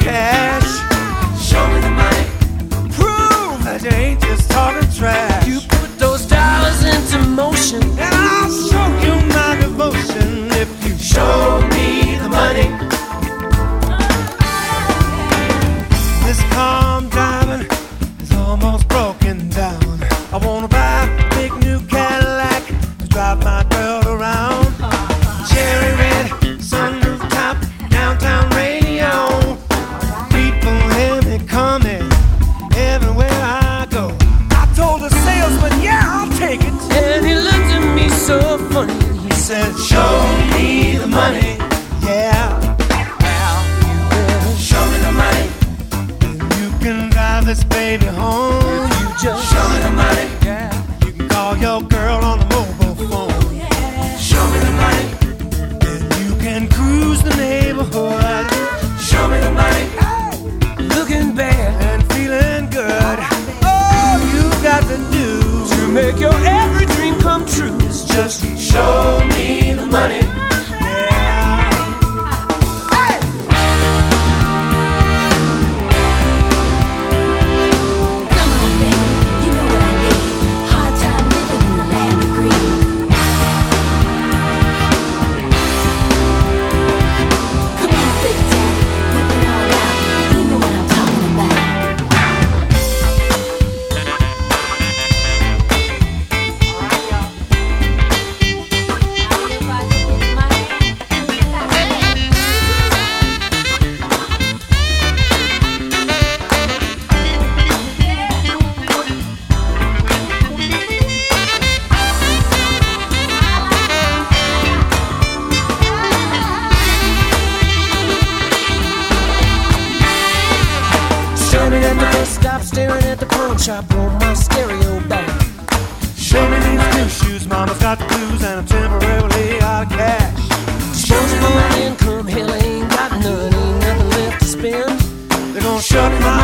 cash. Show me the money. Prove that you ain't just talking trash. You put those dollars into motion, and I'll show you my devotion if you show me the money. This car I'm driving is almost broken down. I wanna buy a big new Cadillac to drive my girl around. Cherry red, sunroof top, downtown radio. People hear me coming everywhere I go. I told the salesman, yeah, I'll take it. And he looked at me so funny. He said, show me the money. Yeah, well, you better show me the money. You can drive this baby home. You just show me the money. Yeah, you can call your girl on the mobile phone. Show me the money. And you can cruise the neighborhood. Show me the money. Looking bad and feeling good. All you got to do to make your every dream come true is just show me the money. Standing at the bus stop, staring at the pawn shop on my stereo back. Show me these new shoes, mama's got the blues, and I'm temporarily out of cash. Disposable income, hell ain't got none, ain't nothing left to spend. They're gonna shut my